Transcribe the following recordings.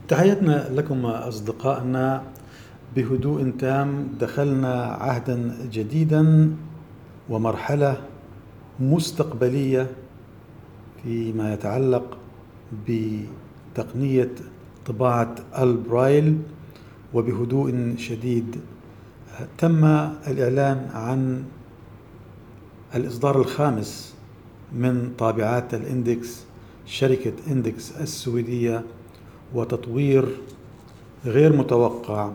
تحياتنا لكم أصدقائنا. بهدوء تام دخلنا عهدا جديدا ومرحلة مستقبلية فيما يتعلق بتقنية طباعة البرايل. وبهدوء شديد تم الإعلان عن الإصدار الخامس من طابعات الإندكس، شركة إندكس السويدية، وتطوير غير متوقع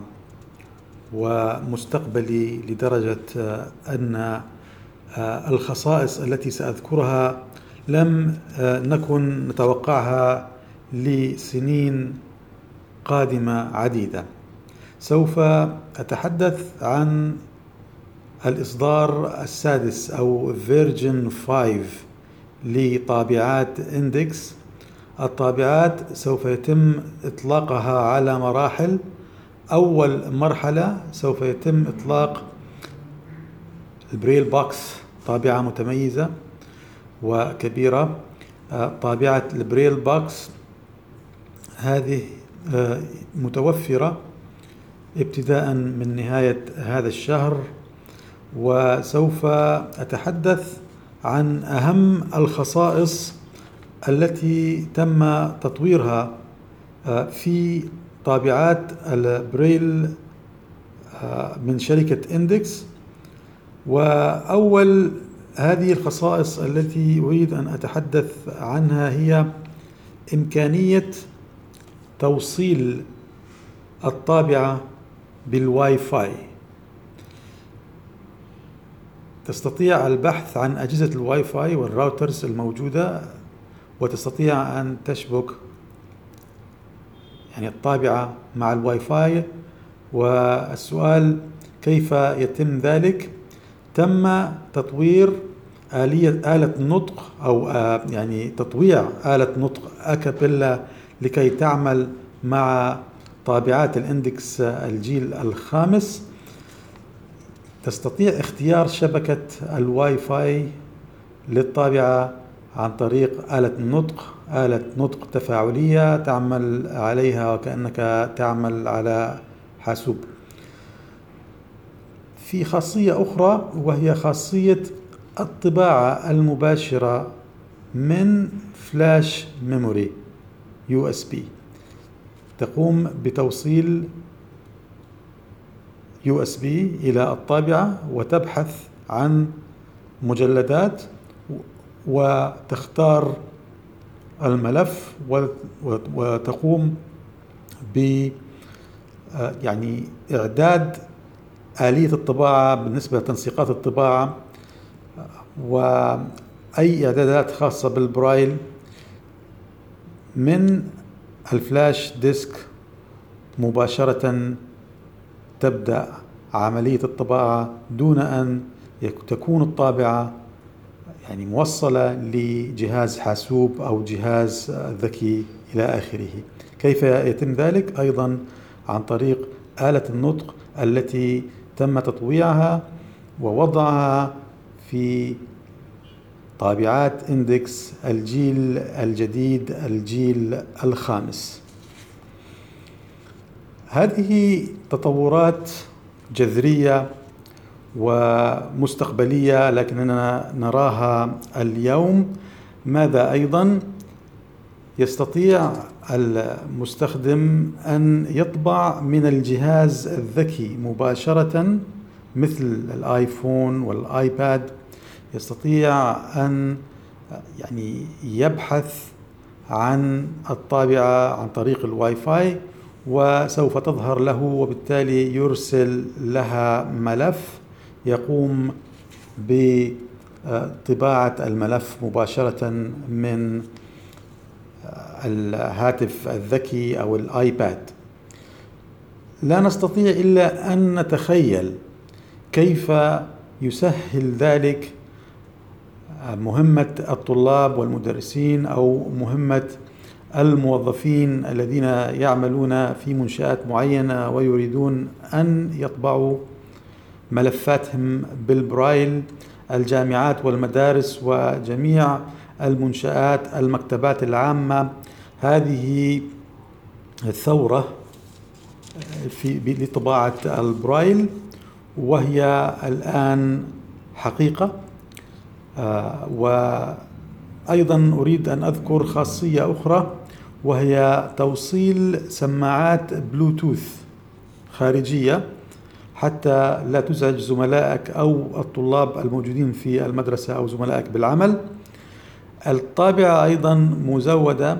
ومستقبلي لدرجة أن الخصائص التي سأذكرها لم نكن نتوقعها لسنين قادمة عديدة. سوف أتحدث عن الإصدار السادس أو فيرجن 5 لطابعات إندكس. الطابعات سوف يتم إطلاقها على مراحل. أول مرحلة سوف يتم إطلاق البريل بوكس، طابعة متميزة وكبيرة. طابعة البريل بوكس هذه متوفرة ابتداء من نهاية هذا الشهر، وسوف أتحدث عن أهم الخصائص التي تم تطويرها في طابعات البريل من شركة إندكس. وأول هذه الخصائص التي أريد أن أتحدث عنها هي إمكانية توصيل الطابعة بالواي فاي. تستطيع البحث عن أجهزة الواي فاي والراوترز الموجودة، وتستطيع أن تشبك الطابعة مع الواي فاي. والسؤال كيف يتم ذلك؟ تم تطوير آلة نطق أو تطويع آلة نطق أكابيلا لكي تعمل مع طابعات الإندكس الجيل الخامس. تستطيع اختيار شبكة الواي فاي للطابعة عن طريق آلة نطق تفاعلية تعمل عليها وكأنك تعمل على حاسوب. في خاصية أخرى وهي خاصية الطباعة المباشرة من فلاش ميموري USB. تقوم بتوصيل USB إلى الطابعة وتبحث عن مجلدات وتختار الملف وتقوم ب إعداد آلية الطباعة بالنسبة لتنسيقات الطباعة وأي إعدادات خاصة بالبرايل من الفلاش ديسك. مباشرة تبدأ عملية الطباعة دون أن تكون الطابعة موصلة لجهاز حاسوب أو جهاز ذكي إلى آخره. كيف يتم ذلك؟ أيضا عن طريق آلة النطق التي تم تطويعها ووضعها في طابعات إندكس الجيل الجديد، الجيل الخامس. هذه تطورات جذرية ومستقبلية لكننا نراها اليوم. ماذا أيضا؟ يستطيع المستخدم أن يطبع من الجهاز الذكي مباشرة مثل الآيفون والآيباد. يستطيع أن يبحث عن الطابعة عن طريق الواي فاي وسوف تظهر له، وبالتالي يرسل لها ملف يقوم بطباعة الملف مباشرة من الهاتف الذكي أو الآيباد. لا نستطيع إلا أن نتخيل كيف يسهل ذلك مهمة الطلاب والمدرسين أو مهمة الموظفين الذين يعملون في منشآت معينة ويريدون أن يطبعوا ملفاتهم بالبرايل. الجامعات والمدارس وجميع المنشآت، المكتبات العامة، هذه الثورة لطباعة البرايل، وهي الآن حقيقة. وأيضا أريد أن أذكر خاصية أخرى، وهي توصيل سماعات بلوتوث خارجية حتى لا تزعج زملائك أو الطلاب الموجودين في المدرسة أو زملائك بالعمل. الطابعة أيضا مزودة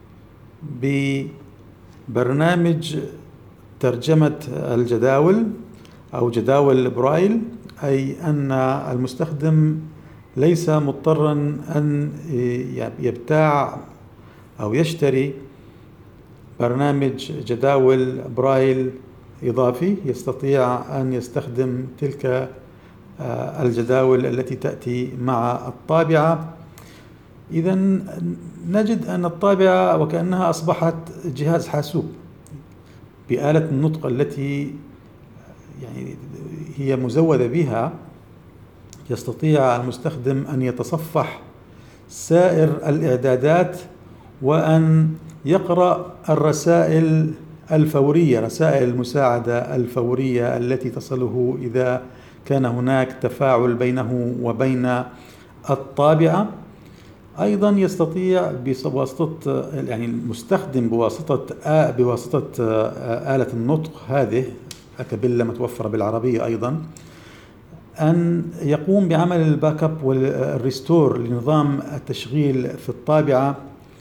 ببرنامج ترجمة الجداول أو جداول برايل، أي أن المستخدم ليس مضطرا أن يبتاع أو يشتري برنامج جداول برايل إضافي، يستطيع أن يستخدم تلك الجداول التي تأتي مع الطابعة. إذا نجد أن الطابعة وكأنها أصبحت جهاز حاسوب بآلة النطق التي يعني هي مزودة بها. يستطيع المستخدم أن يتصفح سائر الإعدادات وأن يقرأ الرسائل الفورية، رسائل المساعدة الفورية التي تصله إذا كان هناك تفاعل بينه وبين الطابعة. أيضا يستطيع بواسطة يعني المستخدم بواسطة آلة النطق هذه أكابيلا متوفرة بالعربية أيضا أن يقوم بعمل الباك اب والريستور لنظام التشغيل في الطابعة.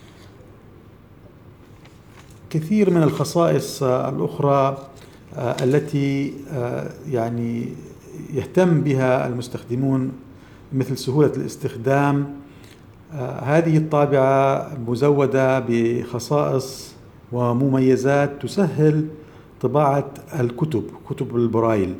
كثير من الخصائص الأخرى التي يعني يهتم بها المستخدمون مثل سهولة الاستخدام. هذه الطابعة مزودة بخصائص ومميزات تسهل طباعة كتب البرايل.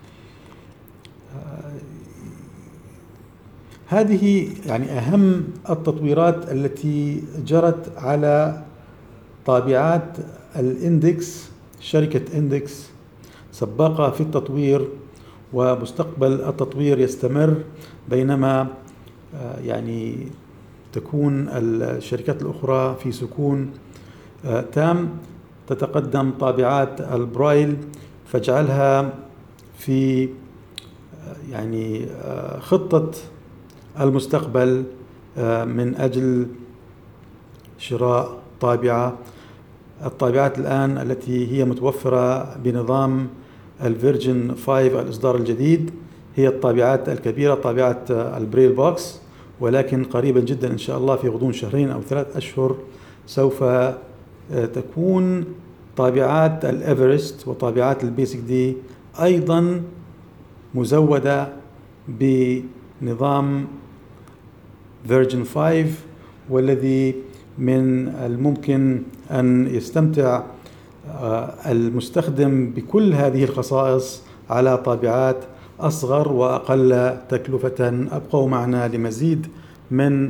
هذه يعني أهم التطويرات التي جرت على طابعات الإندكس. شركة إندكس سباقة في التطوير، ومستقبل التطوير يستمر، بينما يعني تكون الشركات الأخرى في سكون تام. تتقدم طابعات البرايل، فاجعلها في يعني خطة المستقبل من أجل شراء طابعة. الطابعات الآن التي هي متوفرة بنظام الفيرجن 5 الإصدار الجديد هي الطابعات الكبيرة، طابعة البريل بوكس، ولكن قريبا جدا إن شاء الله في غضون 2 أو 3 أشهر سوف تكون طابعات الإيفرست وطابعات البيسك دي أيضا مزودة بنظام فيرجن 5، والذي من الممكن أن يستمتع المستخدم بكل هذه الخصائص على طابعات أصغر وأقل تكلفة. أبقوا معنا لمزيد من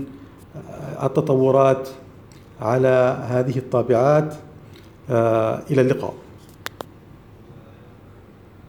التطورات على هذه الطابعات. إلى اللقاء.